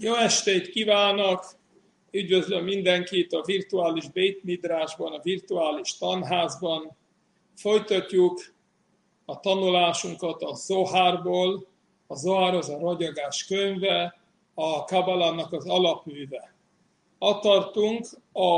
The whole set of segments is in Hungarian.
Jó estét kívánok! Üdvözlöm mindenkit a virtuális Beit Midrásban, a virtuális tanházban. Folytatjuk a tanulásunkat a Zohárból. A Zohár az a ragyogás könyve, a Kabbalának az alapműve. Ott tartunk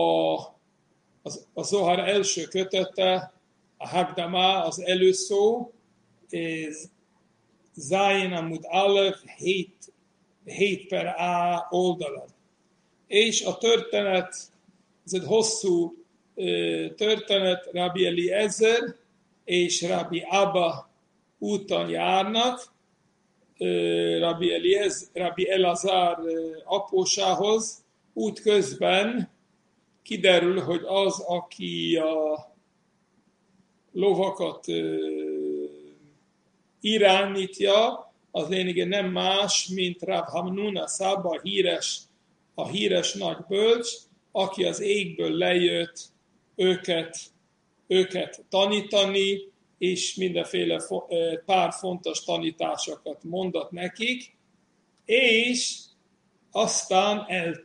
a Zohár első kötete, a Hagdama, az előszó, ez Zayin Amud Aleph 7 per A oldalon. És a történet, ez egy hosszú történet, Rabbi Eliezer és Rabbi Abba úton járnak, Rabbi Elazar apósához. Útközben kiderül, hogy az, aki a lovakat irányítja, az lényegében nem más, mint Rav Hamnuna Szaba, a híres nagy bölcs, aki az égből lejött őket tanítani, és mindenféle pár fontos tanításokat mondott nekik, és aztán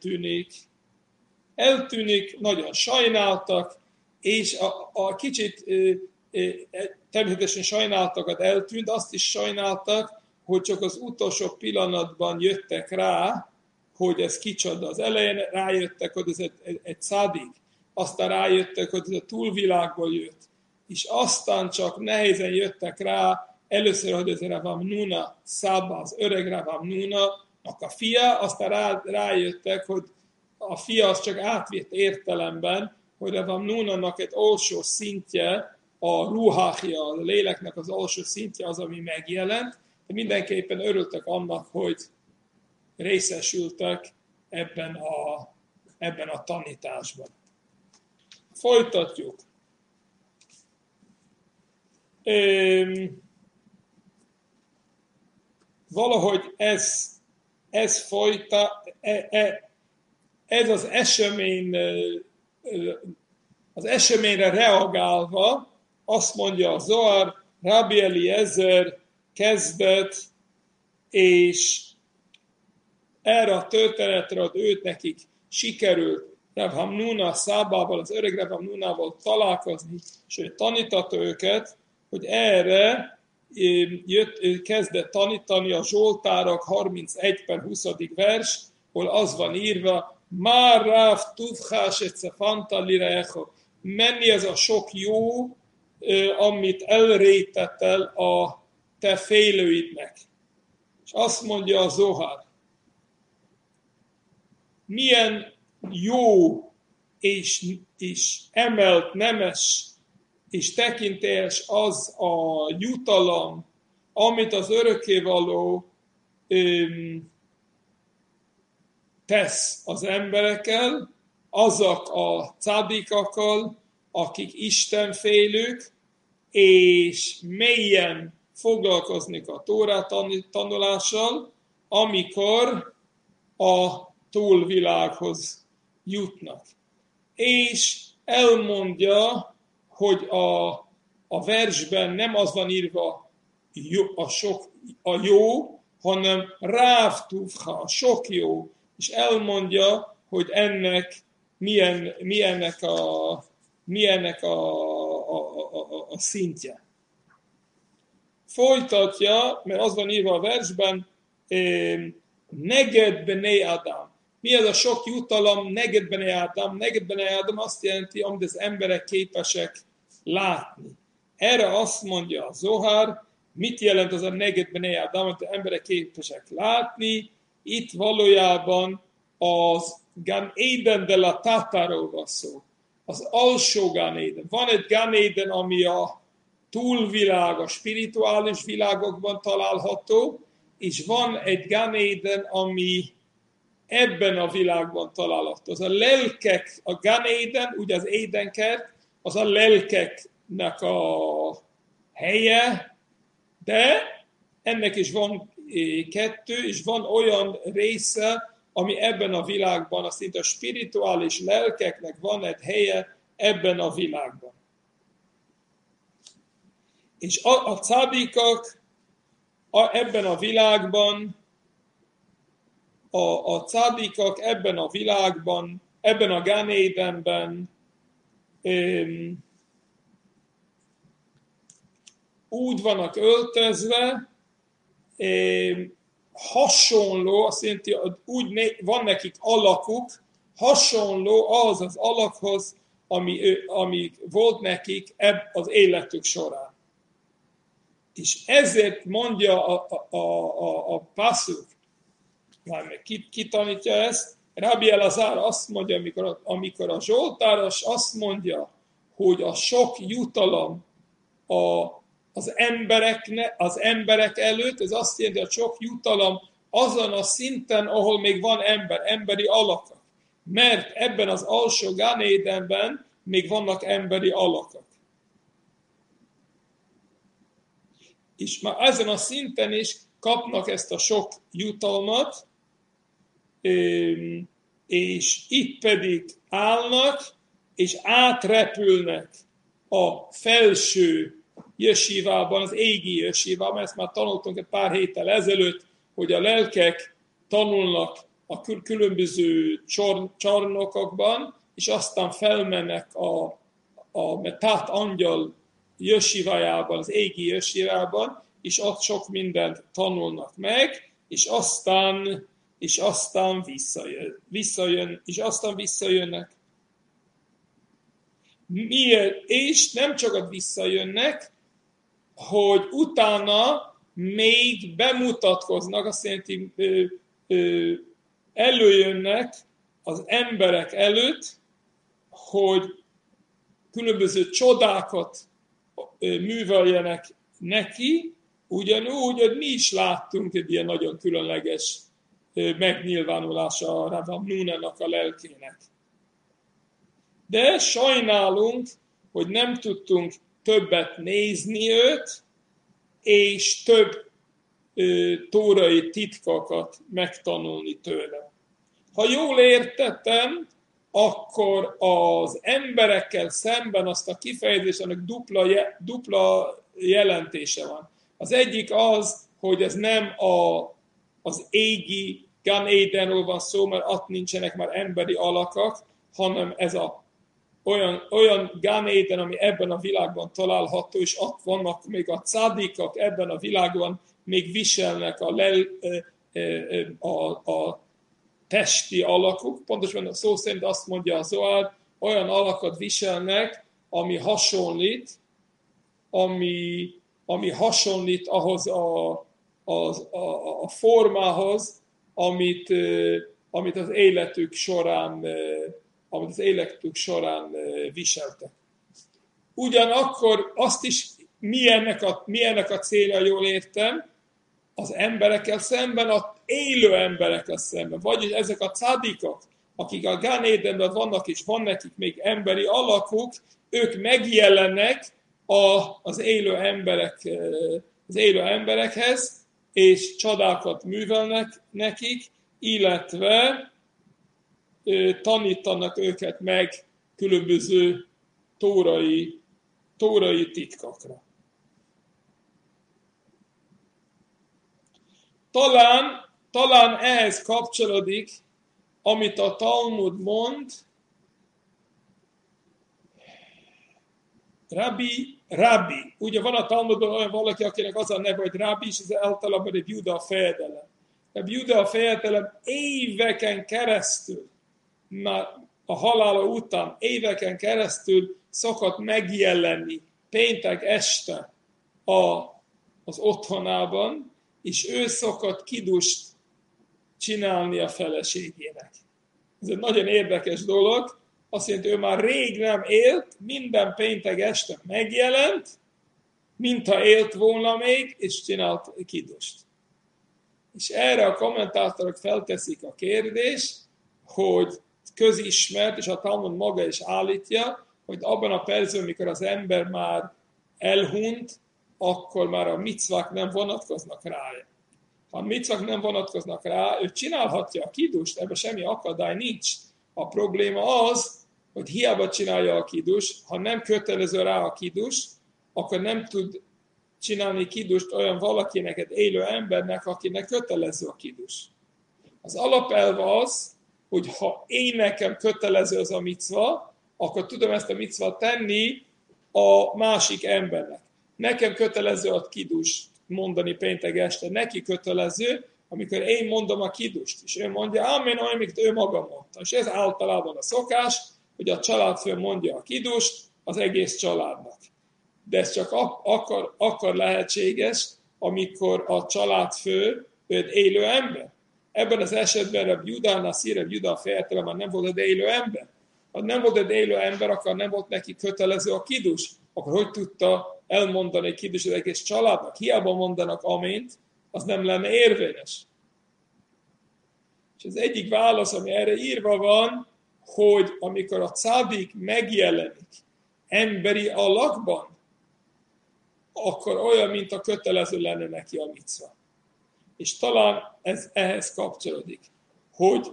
eltűnik, nagyon sajnáltak, és a kicsit természetesen sajnáltakat eltűnt, azt is sajnáltak, hogy csak az utolsó pillanatban jöttek rá, hogy ez kicsoda. Az elején rájöttek, hogy ez egy szádik, aztán rájöttek, hogy ez a túlvilágból jött, és aztán csak nehézen jöttek rá, először, hogy ez Rav Hamnuna Szaba, az öreg Rav Hamnuna-nak a fia, aztán rájöttek, hogy a fia az csak átvét értelemben, hogy Rav Hamnuna-nak egy alsó szintje, a ruháhja, a léleknek az alsó szintje az, ami megjelent, de mindenképpen örültek annak, hogy részesültek ebben a tanításban. Folytatjuk. Valahogy ez az eseményre reagálva azt mondja a Zohár, Rabbi Eliezer kezdett, és erre a történetre nekik sikerült Rav Hamnuna Szábával, az öreg Rav Hamnunával találkozni, és ő tanította őket, hogy erre kezdett tanítani a Zsoltárok 31 per 20. vers, hol az van írva, Már Rav Tuvchás Ecefanta Lirecho, mennyi ez a sok jó, amit elrejtettel a te félőidnek. És azt mondja a Zohár, milyen jó és emelt, nemes és tekintélyes az a jutalom, amit az örökkévaló tesz az emberekkel, azok a cádikakkal, akik istenfélők, és mélyen foglalkoznak a Tórá tanulással, amikor a túlvilághoz jutnak. És elmondja, hogy a versben nem az van írva a jó, hanem Ráv Tuvcha, a sok jó, és elmondja, hogy ennek milyennek a szintje. Folytatja, mert az van írva a versben, Neged Bnei Adam. Mi az a sok jutalom? Neged Bnei Adam. Neged Bnei Adam azt jelenti, amit az emberek képesek látni. Erre azt mondja a Zohár, mit jelent az a Neged Bnei Adam, amit az emberek képesek látni? Itt valójában az Gan Eden de la Tatáról van szó. Az alsó Gan Eden. Van egy Gan Eden, ami a túlvilág, a spirituális világokban található, és van egy Gan Eden, ami ebben a világban található. Az a lelkek, a Gan Eden, ugye az Édenkert, az a lelkeknek a helye, de ennek is van kettő, és van olyan része, ami ebben a világban, azt szinte a spirituális lelkeknek van egy helye ebben a világban. És a cádikak ebben a világban a cádikak ebben a világban, ebben a Gán Édenben úgy vannak öltözve, hasonló, azt jelenti, hogy úgy van nekik alakuk, hasonló az az alakhoz, ami volt nekik az életük során. És ezért mondja a passzuk, ki tanítja ezt? Rabbi Elazar azt mondja, amikor a Zsoltáros azt mondja, hogy a sok jutalom az emberek előtt, ez azt jelenti, hogy a sok jutalom azon a szinten, ahol még van emberi alakok. Mert ebben az alsó Gán Édenben még vannak emberi alakok. És már ezen a szinten is kapnak ezt a sok jutalmat, és itt pedig állnak, és átrepülnek a felső jesívában, az égi jesívában, ezt már tanultunk egy pár héttel ezelőtt, hogy a lelkek tanulnak a különböző csarnokokban, és aztán felmennek a metát angyal jesívájában, az égi jesívában, és ott sok mindent tanulnak meg, és aztán visszajönnek. Miért? És nem csak ott visszajönnek, hogy utána még bemutatkoznak, azt jelenti, előjönnek az emberek előtt, hogy különböző csodákat műveljenek neki, ugyanúgy, hogy mi is láttunk egy ilyen nagyon különleges megnyilvánulása a Rav Hamnunának a lelkének. De sajnálunk, hogy nem tudtunk többet nézni őt, és több tórai titkokat megtanulni tőle. Ha jól értettem, akkor az emberekkel szemben azt a kifejezésnek dupla jelentése van. Az egyik az, hogy ez nem az égi Gán Édenről van szó, mert ott nincsenek már emberi alakok, hanem ez olyan Gán Éden, ami ebben a világban található, és ott vannak még a cádikak ebben a világban, még viselnek a testi alakuk. Pontosan a szó szerint azt mondja a Zohar, olyan alakot viselnek, ami hasonlít ahhoz a formához, amit az életük során viseltek. Ugyanakkor azt is, milyennek a célja, jól értem, az emberekkel szemben, az élő emberekkel szemben. Vagyis ezek a cádikok, akik a Gán Édenben vannak, és van nekik még emberi alakuk, ők megjelennek az élő emberekhez, és csodákat művelnek nekik, illetve tanítanak őket meg különböző tórai titkokra. Talán ehhez kapcsolódik, amit a Talmud mond, Rabbi. Ugye van a Talmudban olyan valaki, akinek az a neve, hogy Rabbi, és ez általában egy Júda fejedelem. A Júda fejedelem éveken keresztül, már a halála után éveken keresztül szokott megjelenni péntek este az otthonában, és ő szokott kidust csinálni a feleségének. Ez egy nagyon érdekes dolog. Azt jelenti, ő már rég nem élt, minden péntek este megjelent, mintha élt volna még, és csinált kidust. És erre a kommentátorok felteszik a kérdést, hogy közismert, és a Talmud maga is állítja, hogy abban a percben, mikor az ember már elhunyt, akkor már a micvák nem vonatkoznak rá. Ha a micvák nem vonatkoznak rá, ő csinálhatja a kidust, ebben semmi akadály nincs. A probléma az, hogy hiába csinálja a kidust, ha nem kötelező rá a kidus, akkor nem tud csinálni kidust olyan valakinek, egy élő embernek, akinek kötelező a kidus. Az alapelve az, hogy ha én nekem kötelező az a micva, akkor tudom ezt a micvát tenni a másik embernek. Nekem kötelező a kidust mondani péntek este, neki kötelező, amikor én mondom a kidust, és ő mondja, amen, amit ő maga mondta. És ez általában a szokás, hogy a családfő mondja a kidust az egész családnak. De ez csak akkor lehetséges, amikor a családfő egy élő ember. Ebben az esetben a Judánál, Szír Judá fejetelem, nem volt egy élő ember. Ha nem volt egy élő ember, akkor nem volt neki kötelező a kidus. Akkor hogy tudta elmondani egy kidus az egész családnak? Hiába mondanak amént, az nem lenne érvényes. És az egyik válasz, ami erre írva van, hogy amikor a cádik megjelenik emberi alakban, akkor olyan, mint a kötelező lenne neki a micva. És talán ez ehhez kapcsolódik, hogy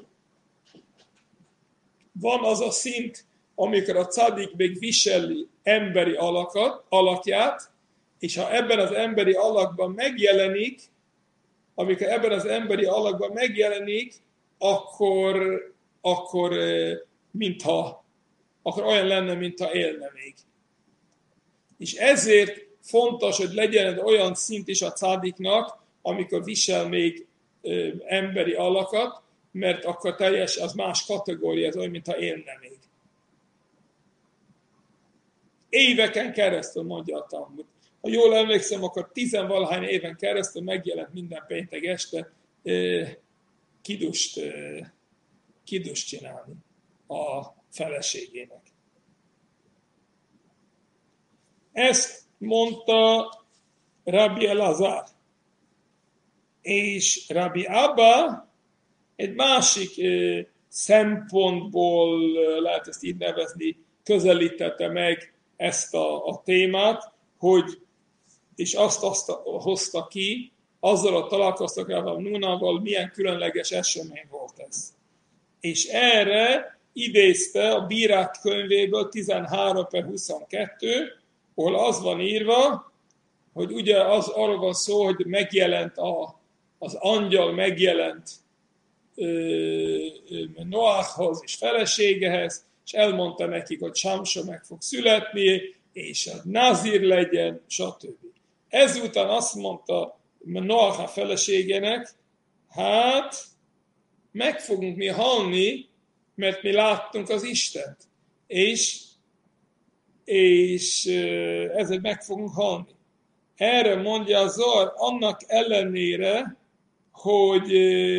van az a szint, amikor a cádik még viseli emberi alakját, és ha ebben az emberi alakban megjelenik, amikor ebben az emberi alakban megjelenik, akkor olyan lenne, mintha élne még. És ezért fontos, hogy legyen egy olyan szint is a cádiknak, amikor visel még emberi alakat, mert akkor teljes, az más kategória, az olyan, mintha élne még. Éveken keresztül, mondja a Talmud. Ha jól emlékszem, akkor 10-valahány éven keresztül megjelent minden péntek este kidust csinálni a feleségének. Ezt mondta Rabbi Elazar. És Rabbi Abba egy másik szempontból, lehet ezt így nevezni, közelítette meg ezt a témát, hogy, és azt hozta ki, azzal a találkoztak Rav Nunával, milyen különleges esemény volt ez. És erre idézte a Bírák könyvéből 13/22, ahol az van írva, hogy ugye arról van szó, hogy megjelent az angyal megjelent Noachhoz és feleségehez, és elmondta nekik, hogy Sámson meg fog születni, és a Nazir legyen, stb. Ezután azt mondta Noach a feleségének, hát meg fogunk mi halni, mert mi láttunk az Istent, és ezért meg fogunk halni. Erre mondja a Zohar, annak ellenére, hogy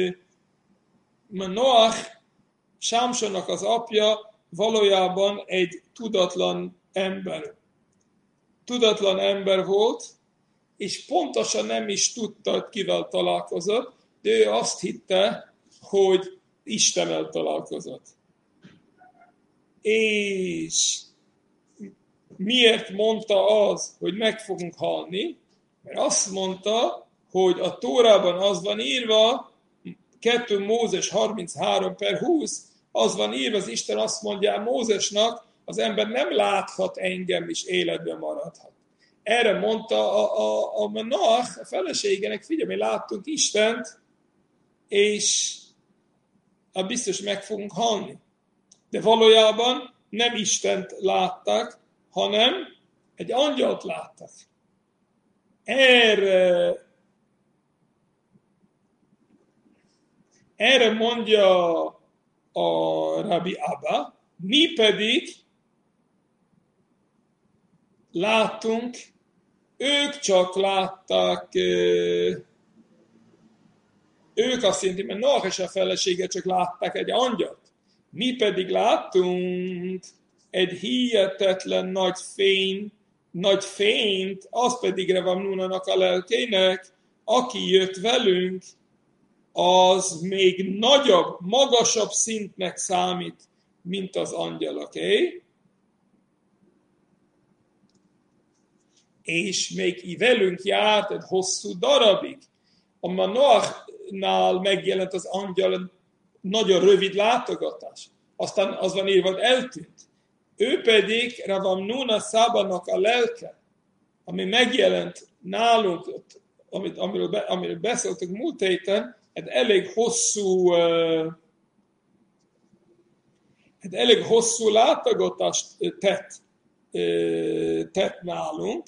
Noach, Sámsonnak az apja valójában egy tudatlan ember. Tudatlan ember volt, és pontosan nem is tudta, hogy kivel találkozott, de ő azt hitte, hogy Istennel találkozott. És miért mondta az, hogy meg fogunk halni? Mert azt mondta, hogy a Tórában az van írva, 2 Mózes 33/20, az van írva, az Isten azt mondja Mózesnak, az ember nem láthat engem, és életben maradhat. Erre mondta a Noach, a feleségének, figyelj, mi láttunk Istent, és biztos meg fogunk halni. De valójában nem Istent láttak, hanem egy angyalt láttak. Erre mondja a Rabbi Abba, mi pedig láttunk, ők csak látták, ők azt jelenti, mert Noach és a felesége csak látták egy angyalt. Mi pedig láttunk egy hihetetlen nagy fényt, az pedig Rav Nunának a lelkének, aki jött velünk, az még nagyobb, magasabb szintnek számít, mint az angyaloké. És még velünk járt egy hosszú darabig. A Noachnál megjelent az angyal nagyon rövid látogatás. Aztán az van írva, hogy eltűnt. Ő pedig Rav Nuna Szábanak a lelke, ami megjelent nálunk, amiről beszéltünk múlt héten, elég hosszú látogatást tett nálunk.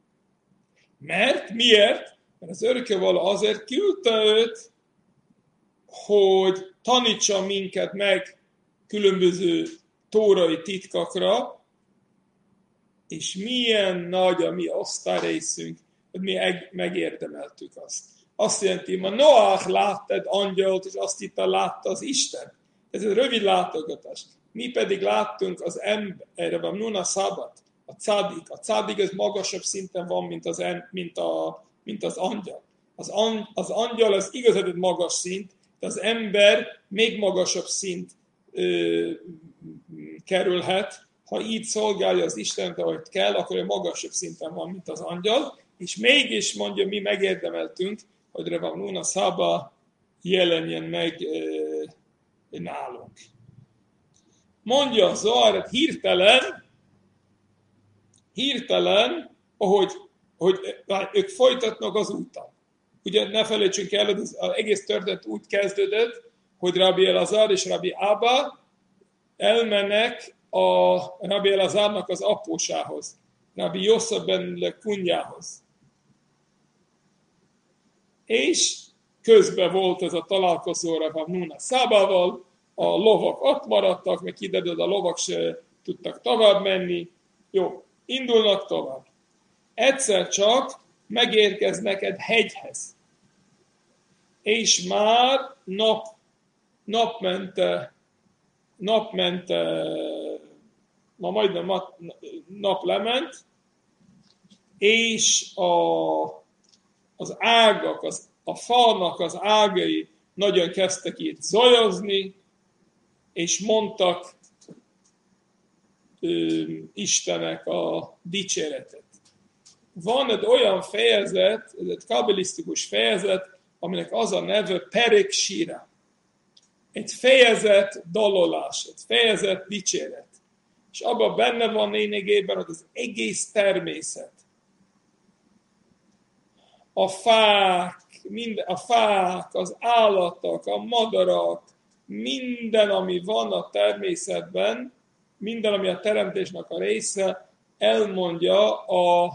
Miért? Mert az örökkévaló azért küldte őt, hogy tanítsa minket meg különböző tórai titkakra, és milyen nagy a mi osztályrészünk, hogy mi megérdemeltük azt. Azt jelenti, ma Noach látta egy angyalt, és azt hitte, látta az Isten. Ez egy rövid látogatás. Mi pedig láttunk az ember, erre van Nuna Szabat, a cádik. A cádik az magasabb szinten van, mint az angyal. Az angyal az igazán egy magas szint, de az ember még magasabb szint kerülhet. Ha így szolgálja az Istent, ahogy kell, akkor egy magasabb szinten van, mint az angyal. És mégis mondja, mi megérdemeltünk, hogy Rav Nuna Szaba jelenjen meg nálunk. Mondja a Zohar, hirtelen, hogy ők folytatnak az úton. Ugye ne felejtsünk el, hogy az egész történet úgy kezdődött, hogy Rabbi Elazar és Rabbi Abba elmennek a Rabbi Elazarnak az apósához, Rabbi Yosef ben Lekunjához. És közben volt ez a találkozó Rav Nuna Szabával, a lovak ott maradtak, meg kiderült, a lovak se tudtak tovább menni. Jó, indulnak tovább. Egyszer csak megérkeznek egy hegyhez. És már napmente, ma majdnem nap lement, és az ágak, a falnak az ágai nagyon kezdtek itt zajozni, és mondtak Istenek a dicséretet. Van egy olyan fejezet, ez egy kabbalisztikus fejezet, aminek az a neve Perek Sira. Egy fejezet dalolás, egy fejezet dicséret. És abban benne van lényegében, hogy az egész természet. A fák, az állatok, a madarak, minden, ami van a természetben, minden, ami a teremtésnek a része, elmondja a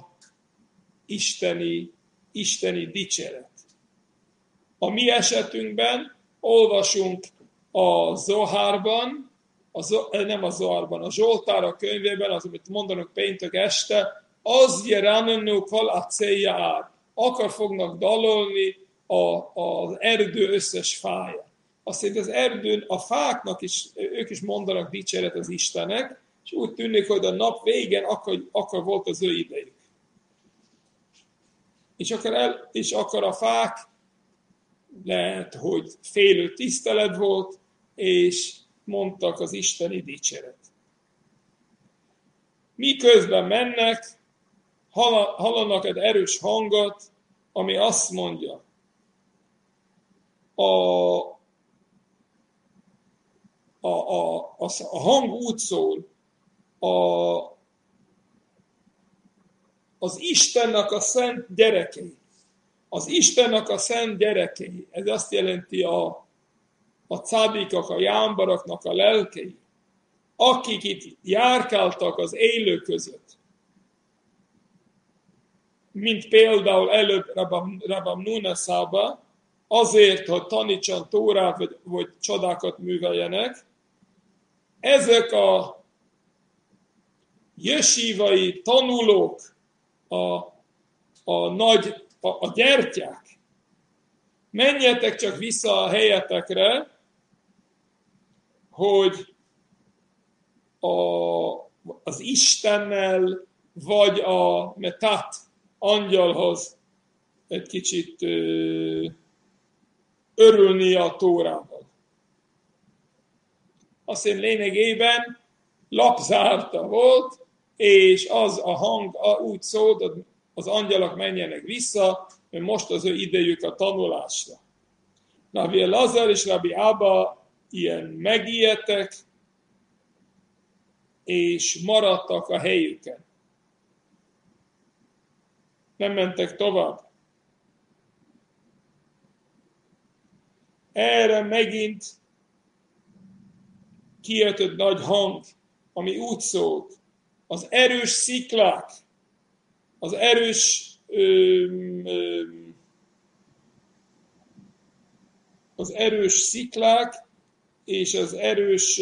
isteni dicséret. A mi esetünkben olvasunk a Zohárban, nem a Zohárban, a Zsoltárok könyvében, az, amit mondanak péntek este, az jeranenu kol acéjár. Akkor fognak dalolni az erdő összes fája. Azt szerint az erdőn, a fáknak is, ők is mondanak dicséret az Istennek, és úgy tűnik, hogy a nap végén akkor volt az ő idejük. És akkor a fák lehet, hogy félő tisztelet volt, és mondtak az isteni dicséret. Miközben mennek, hallanak egy erős hangot, ami azt mondja, a hang úgy szól, az Istennek a szent gyerekei. Az Istennek a szent gyerekei. Ez azt jelenti a cádikak, a jámbaraknak a lelkei, akik itt járkáltak az élők között. Mint például előbb Rabbi Nuna Szaba, azért, hogy tanítson Tórát, vagy csodákat műveljenek. Ezek a jesívai tanulók, a gyertyák, menjetek csak vissza a helyetekre, hogy az Istennel, vagy a Metat angyalhoz egy kicsit örülni a Tórával. Azt én lényegében lapzárta volt, és az a hang úgy szólt, hogy az angyalok menjenek vissza, mert most az ő idejük a tanulásra. Rabbi Elazar és Rabbi Abba ilyen megijedtek, és maradtak a helyüken. Nem mentek tovább. erre megint kijött egy nagy hang, ami úgy szólt, az erős sziklák, az erős sziklák és az erős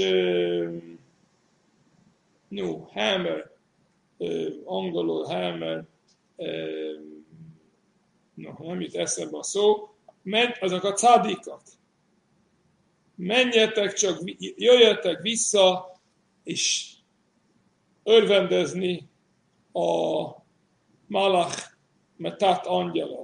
hammer, angolul hammer, nem jut eszembe a szó, azok a cádikak. Menjetek, csak jöjjetek vissza, és örvendezni a Malach Metat angyalal.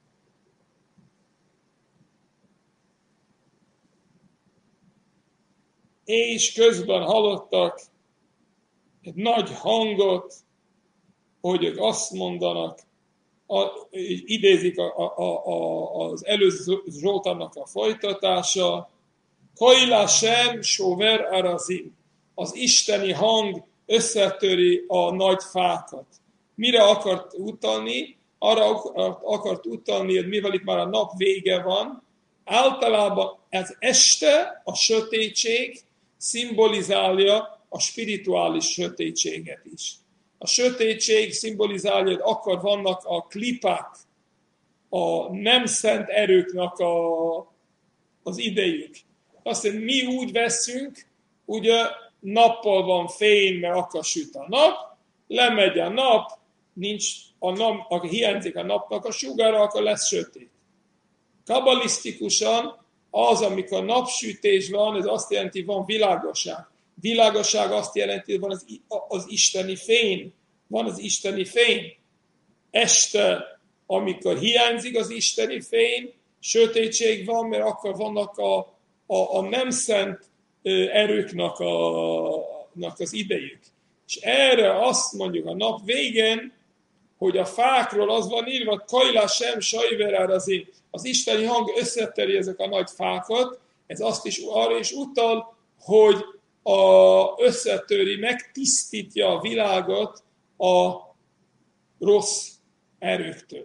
És közben hallottak egy nagy hangot, hogy ők azt mondanak, idézik az előző Zsoltárnak a folytatása, Kajla sem sover arazim, az isteni hang összetöri a nagy fákat. Mire akart utalni? Arra akart utalni, hogy mivel itt már a nap vége van, általában ez este a sötétség szimbolizálja a spirituális sötétséget is. A sötétség szimbolizálja, hogy akkor vannak a klipák, a nem szent erőknek az idejük. Azt mondja, mi úgy veszünk, ugye nappal van fény, mert akkor süt a nap, lemegy a nap, akkor hiányzik a napnak a sugara, akkor lesz sötét. Kabalisztikusan az, amikor napsütés van, ez azt jelenti, van világosság. Világosság azt jelenti, hogy van az isteni fény. Van az isteni fény. Este, amikor hiányzik az isteni fény, sötétség van, mert akkor vannak a nem szent erőknek az idejük. És erre azt mondjuk a nap végén, hogy a fákról az van írva, Kajla sem sajverára az isteni hang összeteri ezek a nagy fákat, ez azt is arra is utal, hogy összetöri, megtisztítja a világot a rossz erőktől.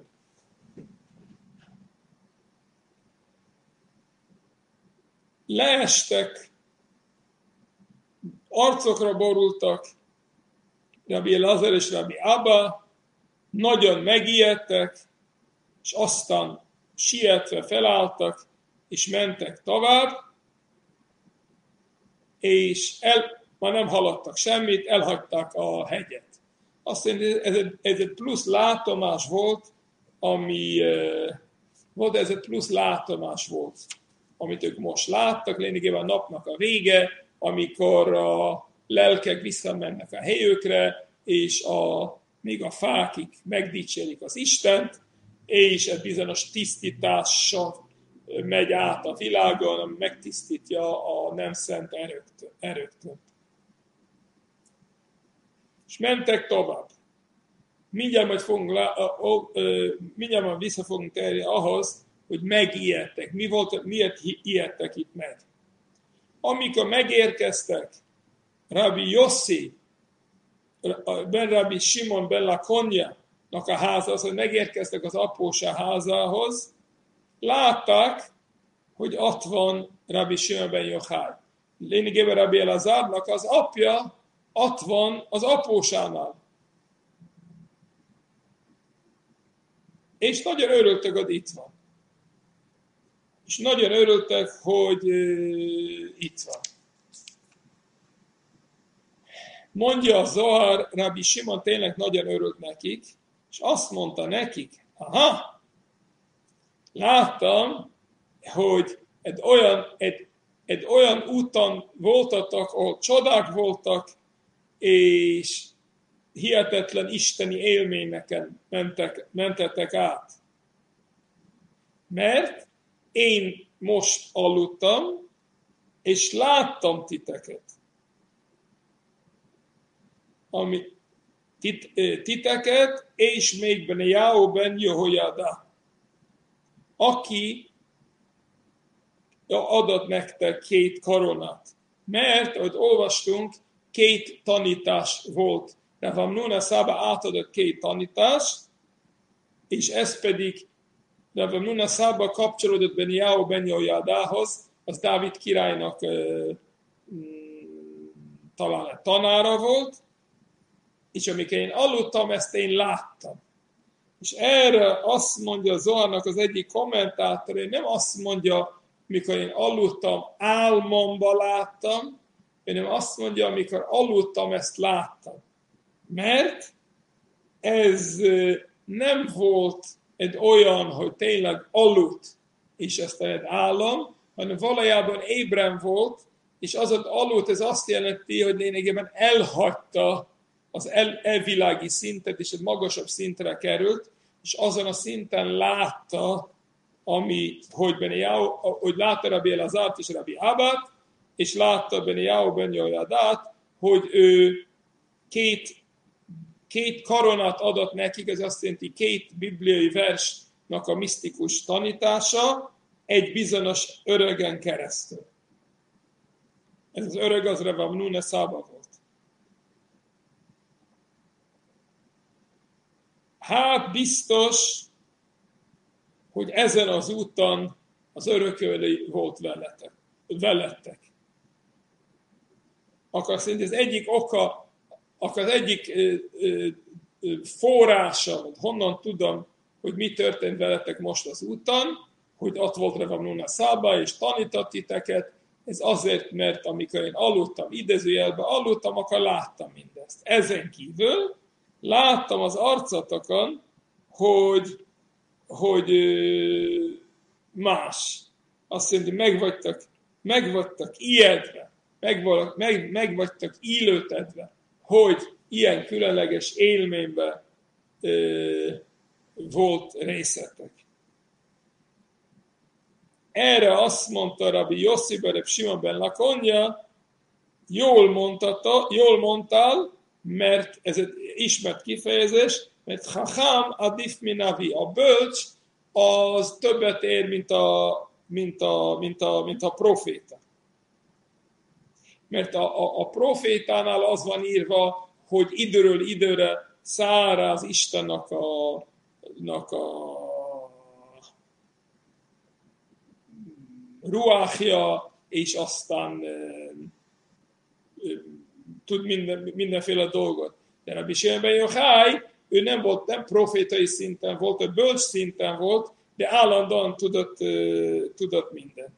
Leestek, arcokra borultak, Rabbi Elazar és Rabbi Abba, nagyon megijedtek, és aztán sietve felálltak, és mentek tovább, és már nem haladtak semmit, elhagyták a hegyet. Azt mondja, ez egy plusz látomás volt, amit ők most láttak, lényegében a napnak a vége, amikor a lelkek visszamennek a helyükre, és még a fákig megdicsérik az Istent, és egy bizonyos tisztítással megy át a világon, ami megtisztítja a nem szent erőktől. És mentek tovább. Mindjárt vissza fogunk térni ahhoz, hogy megijedtek. Miért ijedtek itt meg? Amikor megérkeztek Rabbi Yossi, ben Rabbi Simon ben Lakonja-nak a házához, hogy megérkeztek az apósa házához, látták, hogy ott van Rabbi Simon ben Yochai. Lényegében Rabbi Elazárnak az apja ott van az apósánál. És nagyon örültek, hogy itt van. És nagyon örültek, hogy itt van. Mondja a Zohar, Rabbi Simon tényleg nagyon örült nekik, és azt mondta nekik, láttam, hogy egy olyan úton voltatok, ahol csodák voltak, és hihetetlen isteni élményeken mentetek át. Mert én most aludtam, és láttam titeket. Titeket, és még Benejáó ben Jehoiada, aki adott nektek 2 koronát. Mert, ahogy olvastunk, 2 tanítás volt. De Ramnuna Szaba átadott 2 tanítást, és ez pedig Rav Nuna Szába kapcsolódott Beniáó ben Jójádához, az Dávid királynak talán egy tanára volt, és amikor én aludtam, ezt én láttam. És erre azt mondja a Zoharnak az egyik kommentátor, én nem azt mondja, mikor én aludtam, álmomba láttam, hanem azt mondja, amikor aludtam, ezt láttam. Mert ez nem volt egy olyan, hogy tényleg aludt, és ezt egy álom, hanem valójában ébren volt, és az aludt, ez azt jelenti, hogy lényegében elhagyta az elvilági szintet, és egy magasabb szintre került, és azon a szinten látta, hogy látta Rabbi Elazart és Rabbi Abát, és látta Beniáó ben Jójadát, hogy ő két karonát adott nekik, ez azt jelenti két bibliai versnak a misztikus tanítása, egy bizonyos öregen keresztül. Ez az öreg az Rav Nuna Szába volt. Hát biztos, hogy ezen az úton az örökölő volt veletek. Akkor szerint az egyik oka, akkor az egyik forrása, hogy honnan tudom, hogy mi történt veletek most az úton, hogy ott volt Rav Nuna Szába, és tanított titeket, ez azért, mert amikor én aludtam, idézőjelben aludtam, akkor láttam mindezt. Ezen kívül láttam az arcotokon, hogy más. Azt jelenti, meg vagytok ijedve, meg vagytok illőtedve, hogy ilyen különleges élményben volt részletek. Erre azt mondta Rabbi Yossi ben Simon ben Lakonja, jól mondtál, mert ez egy ismert kifejezés, mert Chacham adif minavi, a bölcs az többet ér, mint a proféta. Mert a profétánál az van írva, hogy időről időre száraz Istennek a ruáhja, és aztán tud mindenféle dolgot. De Rabbi Shimon ben Yochai, ő nem profétai szinten volt, a bölcs szinten volt, de állandóan tudott mindent.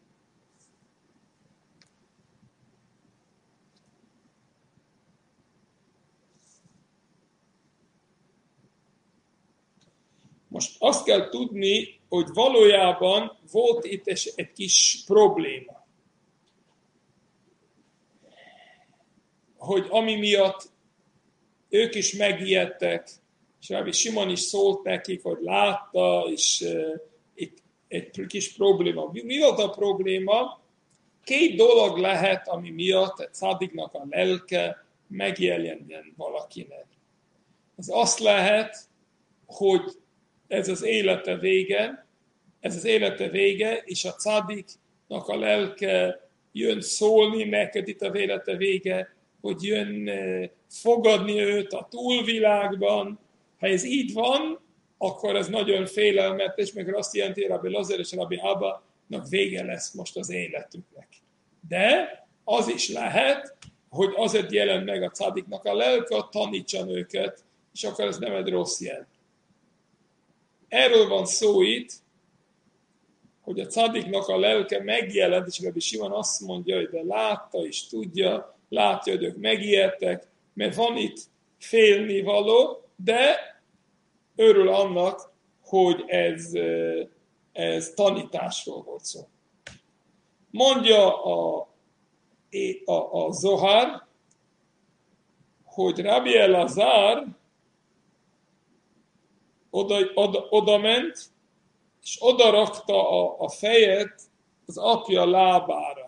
Most azt kell tudni, hogy valójában volt itt egy kis probléma. Hogy ami miatt ők is megijedtek, és Rabbi Simon is szólt nekik, hogy látta, és itt egy kis probléma. Mi volt a probléma? Két dolog lehet, ami miatt egy szádiknak a lelke megjelenjen valakinek. Ez azt lehet, hogy ez az élete vége, és a cádiknak a lelke jön szólni neked itt a élete vége, hogy jön fogadni őt a túlvilágban. Ha ez így van, akkor ez nagyon félelmetes, meg azt jelenti, hogy Rabbi Lazar és Rabbi Abba-nak vége lesz most az életüknek. De az is lehet, hogy azért jelent meg a cádiknak a lelke, tanítson őket, és akkor ez nem egy rossz jel. Erről van szó itt, hogy a cádiknak a lelke megjelent, és Rabbi Simon azt mondja, hogy de látta és tudja, látja, hogy ők megijedtek, mert van itt félnivaló, de örül annak, hogy ez tanításról volt szó. Mondja a Zohar, hogy Rabbi Elazar oda ment, és oda rakta a fejet az apja lábára.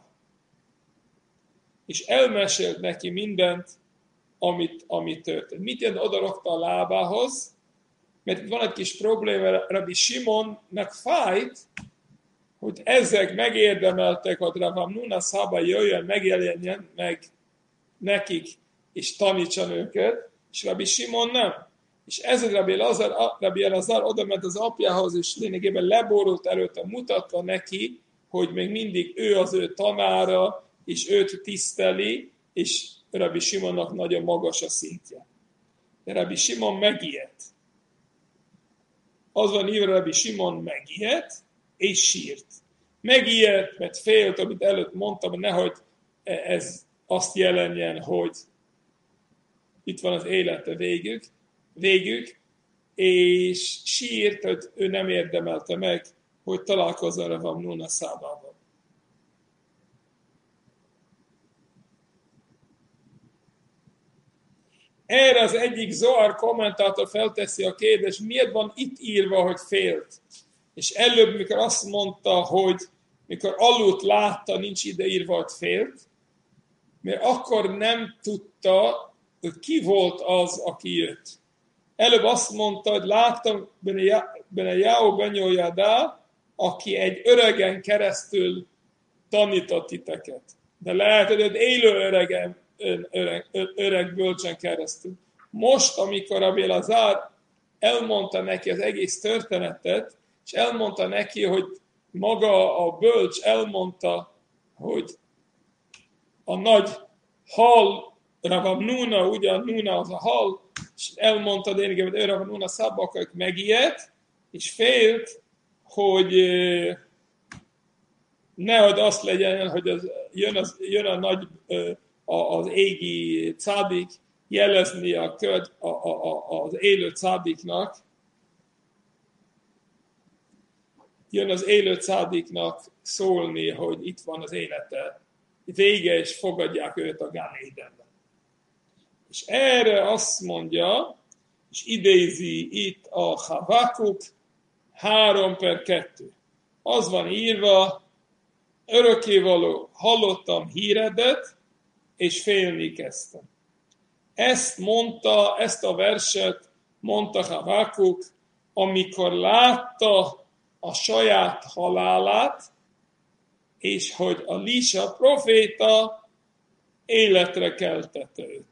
És elmesélt neki mindent, amit történt. Mit jelent oda rakta a lábához? Mert van egy kis probléma, Rabbi Simonnak fájt, hogy ezek megérdemeltek, hogy Rav Nuna Szába jöjjön, megjelenjen meg nekik, és tanítson őket, és Rabbi Simon nem. És ez a Rabbi Elazar oda ment az apjához, és lényegében leborult előtte, mutatva neki, hogy még mindig ő az ő tanára, és őt tiszteli, és Rabbi Simonnak nagyon magas a szintje. De Rabbi Simon megijedt. Az van írva, Rabbi Simon megijedt, és sírt. Megijedt, mert félt, amit előtt mondtam, nehogy ez azt jelenjen, hogy itt van az élete végük, és sírt, hogy ő nem érdemelte meg, hogy találkozzon Rav Huna Szábával. Erre az egyik Zohar kommentátor felteszi a kérdést, miért van itt írva, hogy félt? És előbb, mikor azt mondta, hogy mikor aludt látta, nincs ide írva, hogy félt, mert akkor nem tudta, hogy ki volt az, aki jött. Előbb azt mondta, hogy láttam Benejáó Benyójadá, aki egy öregen keresztül tanított titeket. De lehet, hogy egy élő öreg bölcsen keresztül. Most, amikor Rabbi Elazar elmondta neki az egész történetet, és elmondta neki, hogy maga a bölcs elmondta, hogy a nagy hal, Rav Huna, ugyan Nuna az a hal, és elmondta, de én ő Rav Huna Szábak megijedt, és félt, hogy nehogy azt legyen, hogy jön a nagy, az égi cádik jelezni az élő cádiknak, jön az élő cádiknak szólni, hogy itt van az élete vége, és fogadják őt a Gán Édenben. És erre azt mondja, és idézi itt a Havakuk 3/2. Az van írva, örökkévaló, hallottam híredet, és félni kezdtem. Ezt a verset mondta Havakuk, amikor látta a saját halálát, és hogy a Lísa proféta életre keltette őt.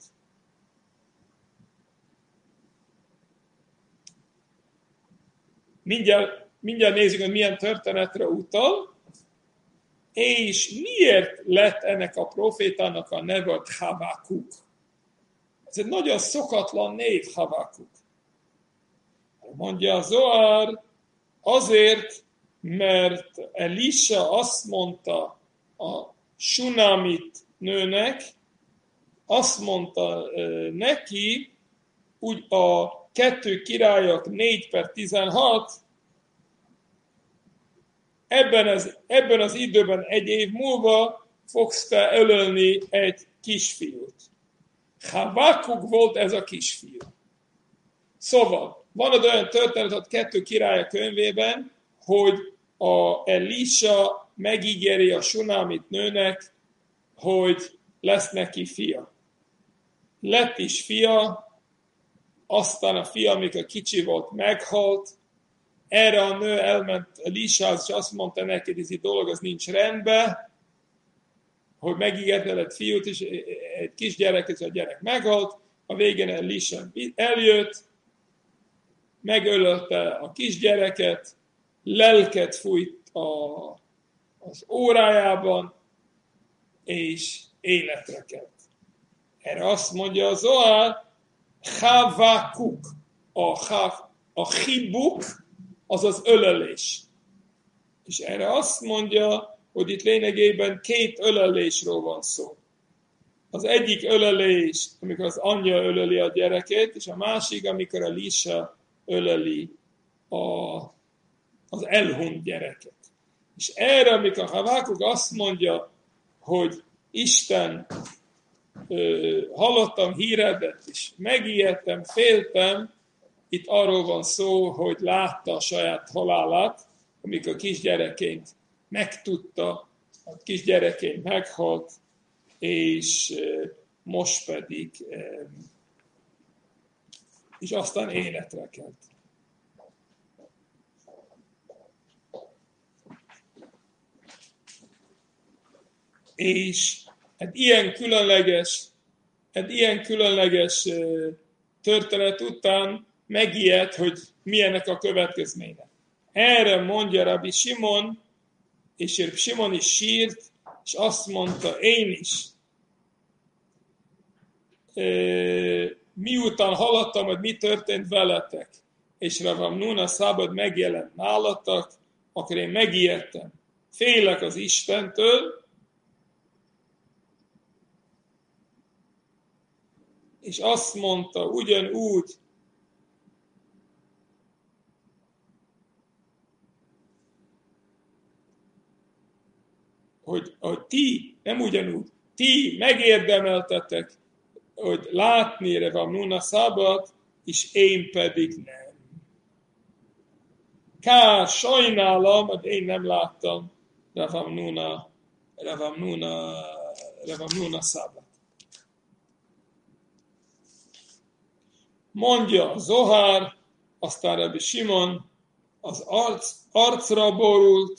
Mindjárt nézzük, hogy milyen történetre utal, és miért lett ennek a profétának a neve Havakuk. Ez egy nagyon szokatlan név, Havakuk. Mondja a Zohar, azért, mert Elisa azt mondta a Sunamit nőnek, azt mondta neki, úgy a 2 Királyok 4/16, ebben az időben 1 év múlva fogsz te ölölni egy kisfiút. Havakuk volt ez a kisfiú. Szóval, van egy olyan történet a 2 Királyok könyvében, hogy a Elisa megígéri a Sunamit nőnek, hogy lesz neki fia. Lett is fia, aztán a fia, amikor kicsi volt, meghalt. Erre a nő elment Elisához, és azt mondta neki, hogy ez a dolog az nincs rendben, hogy megígérte lett fiút, és egy kisgyerek, és a gyerek meghalt. A végén Elisa eljött, megölte a kisgyereket, lelket fújt az órájában, és életre kelt. Erre azt mondja az Zohar, Havakuk, a hibuk, az az ölelés. És erre azt mondja, hogy itt lényegében 2 ölelésről van szó. Az egyik ölelés, amikor az anyja öleli a gyerekét, és a másik, amikor a Lísa öleli az elhunyt gyereket. És erre, amikor Havakuk azt mondja, hogy Isten, hallottam híredet, és megijedtem, féltem, itt arról van szó, hogy látta a saját halálát, amikor kisgyerekként megtudta, a kisgyereként meghalt, és most pedig, és aztán életre kelt. És egy ilyen különleges történet után megijed, hogy milyenek a következmények. Erre mondja Rabbi Simon, és Rabbi Simon is sírt, és azt mondta, én is, miután hallottam, hogy mi történt veletek, és Rav Hamnuna szabad megjelent nálatok, akkor én megijedtem. Félek az Istentől, és azt mondta ugyanúgy, hogy ti, nem ugyanúgy, ti megérdemeltetek, hogy látni Rav Hamnuna szabad, és én pedig nem. Kár, sajnálom, hogy én nem láttam Rav Hamnuna szabad. Mondja a Zohár, aztán Rabbi Simon az arcra borult,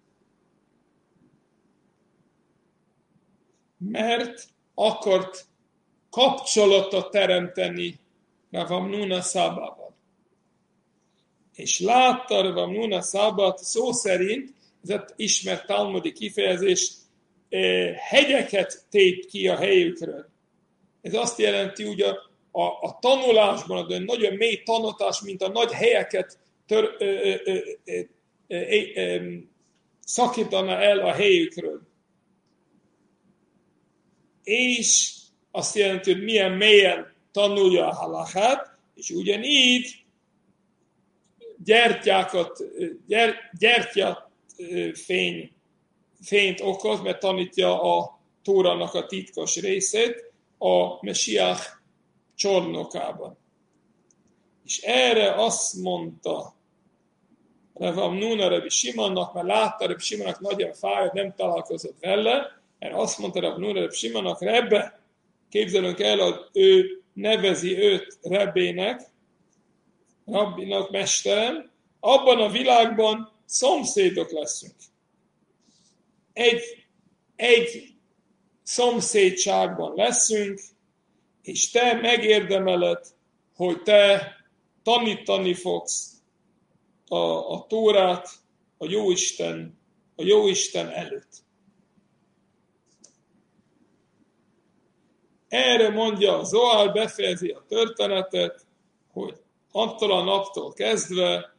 mert akart kapcsolatot teremteni Rav Hamnuna szabával. És látta Rav Hamnuna szabat, szó szerint, ez egy ismert talmudi kifejezés, hegyeket tép ki a helyükről. Ez azt jelenti, hogy a tanulásban, de nagyon mély tanítás, mint a nagy helyeket szakítana el a helyükről. És azt jelenti, hogy milyen mélyen tanulja a halachát, és ugyanígy fényt okoz, mert tanítja a Tórának a titkos részét a Mesiach csornokában. És erre azt mondta Rav Hamnuna Rabbi Simonnak, mert látta Rabbi Simonnak nagyon fáj, hogy nem találkozott vele, mert azt mondta Rav Hamnuna Rabbi Simonnak, Rebbe, képzelünk el, hogy ő nevezi őt Rebbének, rabbinak, mesterem, abban a világban szomszédok leszünk. Egy szomszédságban leszünk, és te megérdemeled, hogy te tanítani fogsz a Tórát a Jóisten előtt. Erre mondja a Zohár, befejezi a történetet, hogy attól a naptól kezdve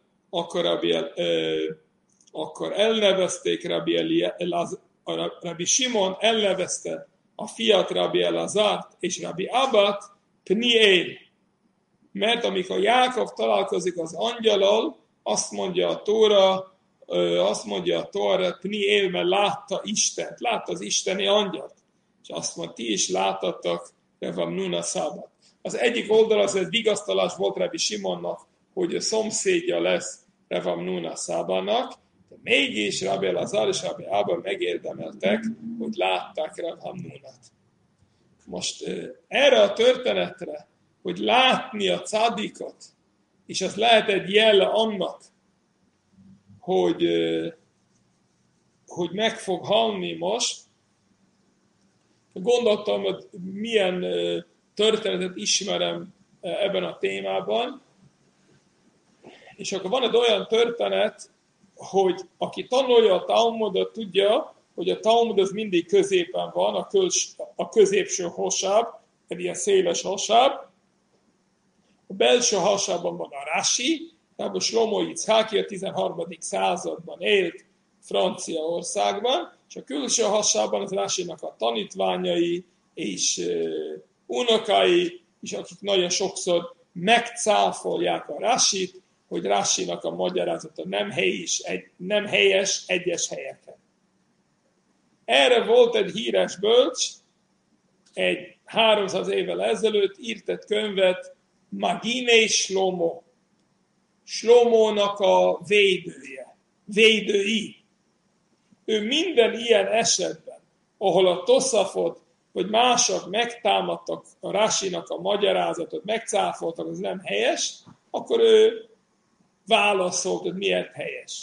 akkor elnevezték Rabbi Simon elnevezte a fiat Rabbi Elazárt és Rabbi Abbat Pniel. Mert amikor Jákob találkozik az angyallal, azt mondja a Tóra, Pniel, mert látta Istent, látta az isteni angyalt. És azt mondja, ti is láttatok Rav Hamnuna szabad. Az egyik oldal az egy vigasztalás volt Rabbi Simonnak, hogy a szomszédja lesz Rav Hamnuna szabadnak, de mégis Rabbi Elazar és Rabbi Abba megérdemeltek, hogy látták Rav Hamnunat. Most erre a történetre, hogy látni a cádikot, és az lehet egy jele annak, hogy meg fog halni most, gondoltam, hogy milyen történetet ismerem ebben a témában, és akkor van egy olyan történet, hogy aki tanulja a Talmudot, tudja, hogy a Talmud az mindig középen van, a középső hasáb, egy ilyen széles hasáb. A belső hasában van a Rashi, tehát a Shlomo Yitzhaki a 13. században élt Franciaországban, és a külső hasában az Rashinak a tanítványai és unokai, és akik nagyon sokszor megcáfolják a Rashit, hogy Rashinak a magyarázata nem helyes egyes helyeken. Erre volt egy híres bölcs, egy 300 évvel ezelőtt írt egy könyvet, Magine Shlomo. Shlomónak a védői. Ő minden ilyen esetben, ahol a Toszafot vagy mások megtámadtak a Rashinak a magyarázatot, megcáfoltak, az nem helyes, akkor ő válaszolt, hogy miért helyes.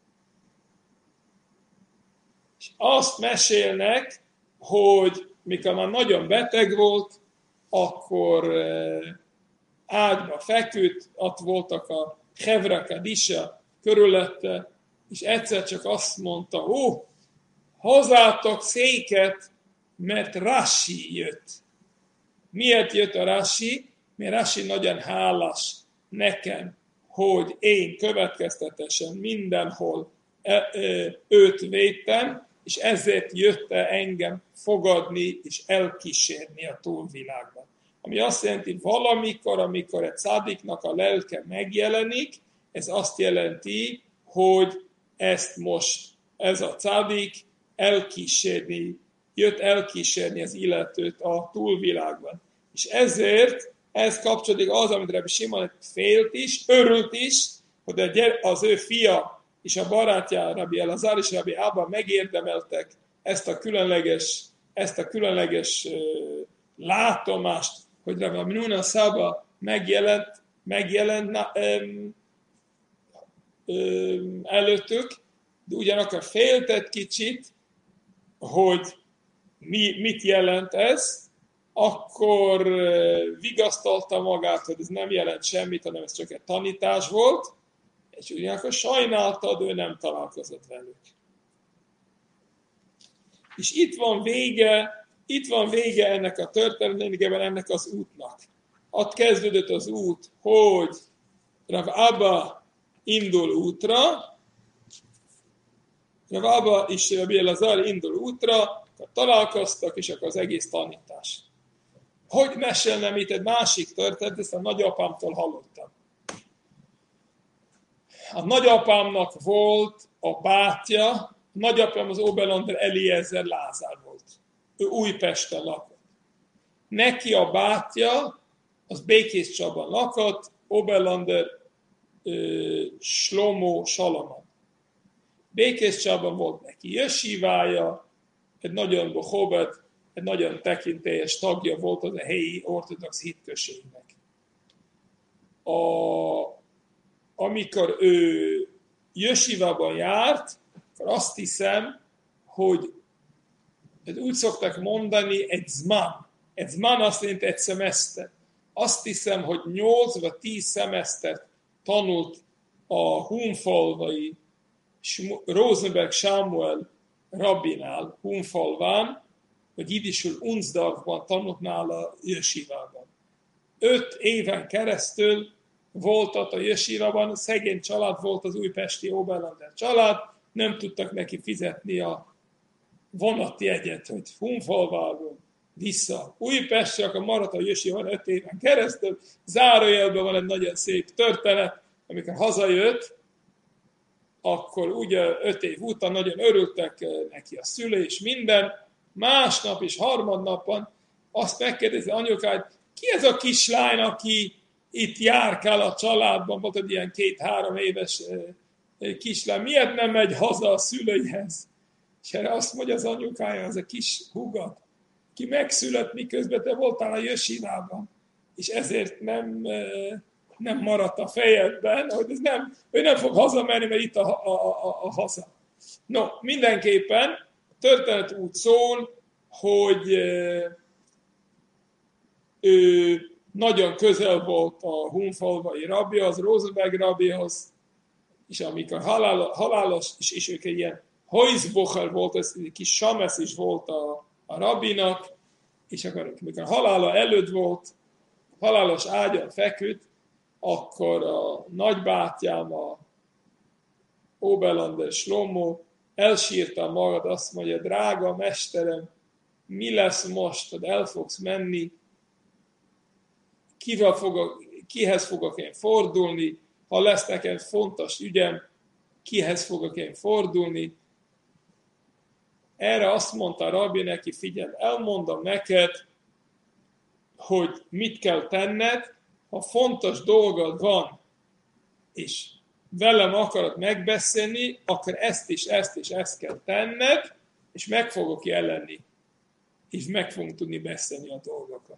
És azt mesélnek, hogy mikor már nagyon beteg volt, akkor ágyba feküdt, ott voltak a Hevrakadisa körülötte, és egyszer csak azt mondta, hozzátok széket, mert Rashi jött. Miért jött a Rashi? Mert Rashi nagyon hálás nekem, hogy én következtetesen mindenhol őt védtem, és ezért jött engem fogadni és elkísérni a túlvilágban. Ami azt jelenti, valamikor, amikor egy szádiknak a lelke megjelenik, ez azt jelenti, hogy ezt most ez a cádik jött elkísérni az illetőt a túlvilágban. És ezért ez kapcsolódik az, amit Rabbi Simon félt is, örült is, hogy az ő fia és a barátja, Rabbi Elazar és Rabbi Abba megérdemeltek ezt a különleges látomást, hogy Rabbi Nuna Szaba megjelent előttük, de ugyanakkor féltett kicsit, hogy mit jelent ez, akkor vigasztalta magát, hogy ez nem jelent semmit, hanem ez csak egy tanítás volt, és ugyanakkor sajnálta, de ő nem találkozott velük. És itt van vége ennek a történetnek, ennek az útnak. Ott kezdődött az út, hogy Rav Abba indul útra, Rav Abba és Rabbi Elazar indul útra, akkor találkoztak, és akkor az egész tanítás. Hogy mesélnem itt egy másik történet, ezt a nagyapámtól hallottam. A nagyapámnak volt a bátyja, a nagyapám az Oberlander Eliezer Lázár volt. Ő Újpesten lakott. Neki a bátyja, az Békés Csabán lakott, Oberlander Shlomo Salamon. Békés Csabán volt neki jesívája, egy nagyon bohobet, egy nagyon tekintélyes tagja volt az a helyi ortodox hitközségnek. Amikor ő jesívában járt, akkor azt hiszem, hogy úgy szoktak mondani, egy zman. Egy zman azt jelenti egy szemeszter. Azt hiszem, hogy 8 vagy 10 szemesztert tanult a hunfalvai Rosenberg Sámuel rabbinál, Hunfalván, vagy jiddisül Unsdorfban tanult nála jesívában. 5 éven keresztül volt ott a jesívában, szegény család volt az újpesti Oberlander család, nem tudtak neki fizetni a vonatjegyet, hogy Hunfalvából vissza Újpestre, akkor maradt a jesívában 5 éven keresztül. Zárójelben van egy nagyon szép történet, amikor hazajött, akkor ugye 5 év után nagyon örültek neki a szülő és minden. Másnap és harmadnapon azt megkérdezi anyukáját, ki ez a kislány, aki itt járkál a családban, volt egy ilyen 2-3 éves kislány, miért nem megy haza a szülőihez? És erre azt mondja az anyukája, az a kis húgad, ki megszületett, miközben te voltál a jesívában, és ezért nem maradt a fejedben, hogy ő nem fog hazamenni, mert itt a haza. No, mindenképpen a történet úgy szól, hogy ő nagyon közel volt a hunfalvai rabbihoz, Rosenberg rabbihoz, és amikor halálos, és ők egy ilyen Heusbocher volt, ez egy kis samesz is volt a rabbinak, és akkor, amikor halála előtt volt, halálos ágyon feküdt, akkor a nagybátyám, a Oberlander Shlomo elsírta magad, azt mondja, drága mesterem, mi lesz most, hogy el fogsz menni, kihez fogok én fordulni, ha lesz nekem fontos ügyem, kihez fogok én fordulni. Erre azt mondta a rabbi neki, figyelj, elmondom neked, hogy mit kell tenned, ha fontos dolgod van, és velem akarod megbeszélni, akkor ezt és ezt kell tenned, és meg fogok jelenni, és meg fogunk tudni beszélni a dolgokat.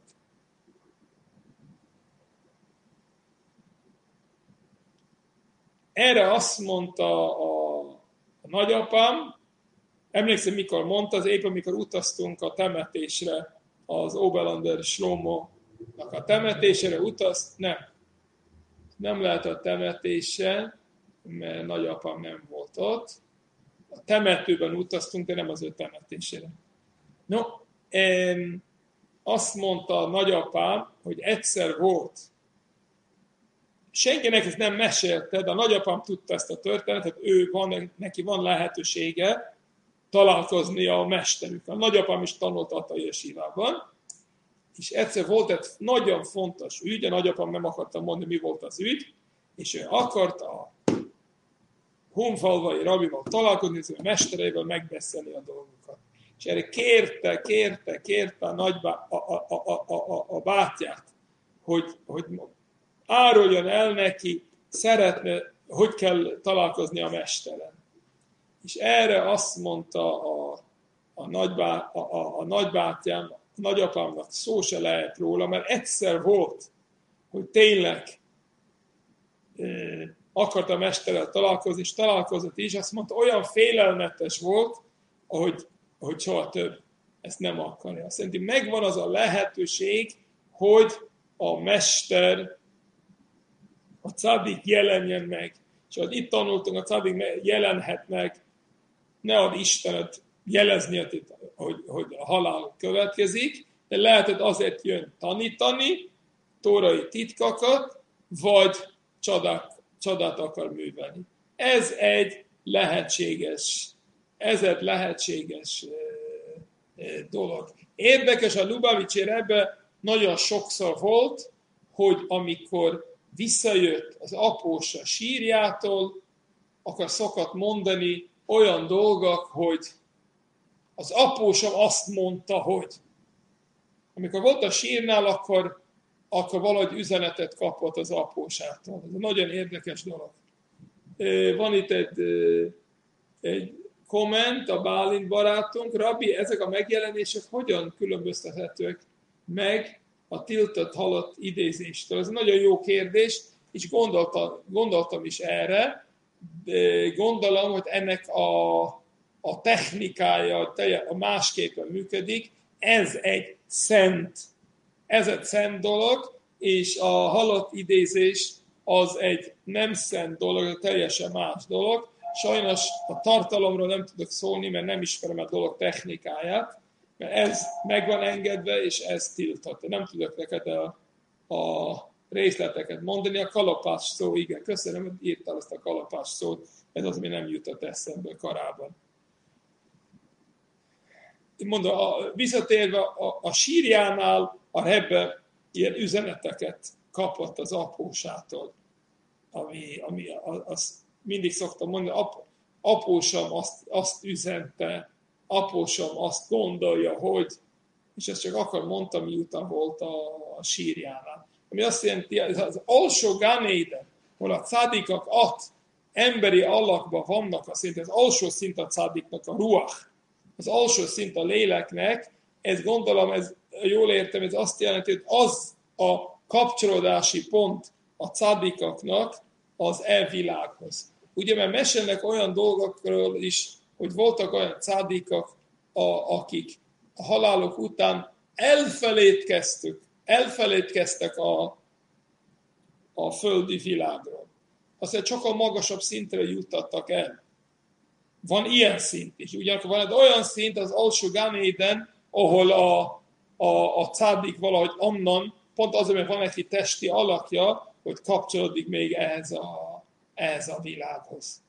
Erre azt mondta a nagyapám, emlékszem, mikor mondta, az épp amikor utaztunk a temetésre az Oberlander Shlomo a temetésére nem lehet a temetése, mert nagyapám nem volt ott. A temetőben utaztunk, de nem az ő temetésére. No, azt mondta a nagyapám, hogy egyszer volt. Senkinek ezt nem mesélte, de a nagyapám tudta ezt a történetet, neki van lehetősége találkozni a mesterükkel. A nagyapám is tanult a jesivában, és egyszer volt egy nagyon fontos ügy, a nagyapám nem akarta mondani, mi volt az ügy, és ő akart a honfalvai rabival találkozni, és a mestereivel megbeszélni a dolgokat. És erre kérte a bátyját, hogy áruljon el neki, szeretne, hogy kell találkozni a mesteren. És erre azt mondta a nagybátyám, a nagyapámnak szó se lehet róla, mert egyszer volt, hogy tényleg akart a mesterrel találkozni, és találkozott is, azt mondta, olyan félelmetes volt, hogy soha több ezt nem akarja. Szerintem megvan az a lehetőség, hogy a mester, a cádik jelenjen meg. És ahogy itt tanultunk, a cádik jelenhet meg, ne ad Istenet jelezni, hogy a halál következik, de lehetett azért jön tanítani, tórai titkakat, vagy csodát akar művelni. Ez egy lehetséges dolog. Érdekes, a Lubavitcher ebben nagyon sokszor volt, hogy amikor visszajött az apósa sírjától, akkor szokott mondani olyan dolgok, hogy az apósom azt mondta, hogy. Amikor volt a sírnál, akkor valahogy üzenetet kapott az apósától. Ez egy nagyon érdekes dolog. Van itt egy komment, a Bálint barátunk. Rabbi, ezek a megjelenések hogyan különböztethetők meg a tiltott halott idézéstől? Ez egy nagyon jó kérdés, és gondoltam is erre. Gondolom, hogy ennek a technikája a másképpen működik. Ez egy szent dolog, és a halott idézés az egy nem szent dolog, teljesen más dolog. Sajnos a tartalomról nem tudok szólni, mert nem ismerem a dolog technikáját, mert ez meg van engedve, és ez tiltott. Nem tudok neked a részleteket mondani. A kalapás szó, igen, köszönöm, hogy írtál ezt a kalapás szót, ez az, ami nem jutott eszembe korábban. Mondom, visszatérve a sírjánál a Rebbe ilyen üzeneteket kapott az apósától, ami azt mindig szoktam mondani, apósom azt üzente, apósom azt gondolja, hogy, és ezt csak akkor mondtam, miután volt a sírjánál. Ami azt jelenti, az alsó Ganéden, hol a cádikak emberi alakban vannak, azt jelenti, az alsó szint a cádiknak a ruach, az alsó szint a léleknek, ez gondolom, jól értem, ez azt jelenti, hogy az a kapcsolódási pont a cádikaknak az világhoz. Ugye, mert mesélnek olyan dolgokról is, hogy voltak olyan cádikak, akik a halálok után elfelétkeztek a földi világról. Aztán csak a magasabb szintre juttattak el. Van ilyen szint is. Ugyanakkor van egy olyan szint az alsó Ganéden, ahol a cádik valahogy onnan, pont azért, mert van neki testi alakja, hogy kapcsolódik még ehhez a világhoz.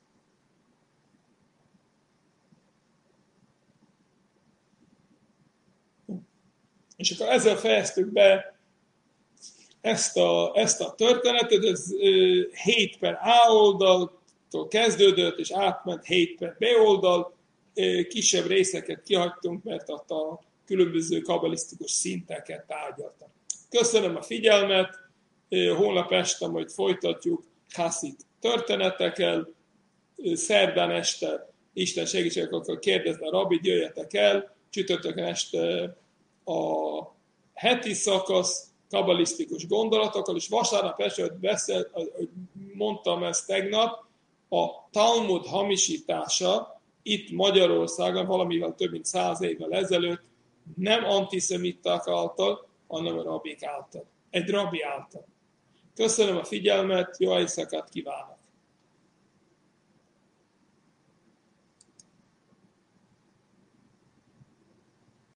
És akkor ezzel fejeztük be ezt a történetet, ez 7 per A oldaltól kezdődött, és átment 7 per B oldal, kisebb részeket kihagytunk, mert ott a különböző kabalisztikus szinteket tárgyaltam. Köszönöm a figyelmet, holnap este majd folytatjuk Hasszit történetekkel, szerdán este Isten segítségek, akkor kérdezne a rabit, jöjjetek el, csütörtökön este a heti szakasz kabalisztikus gondolatokkal, és vasárnap este, hogy mondtam ezt tegnap, a Talmud hamisítása itt Magyarországon valamivel több mint 100 évvel ezelőtt nem antiszemiták által, hanem a rabbik által. Egy rabbi által. Köszönöm a figyelmet, jó éjszakát kívánok!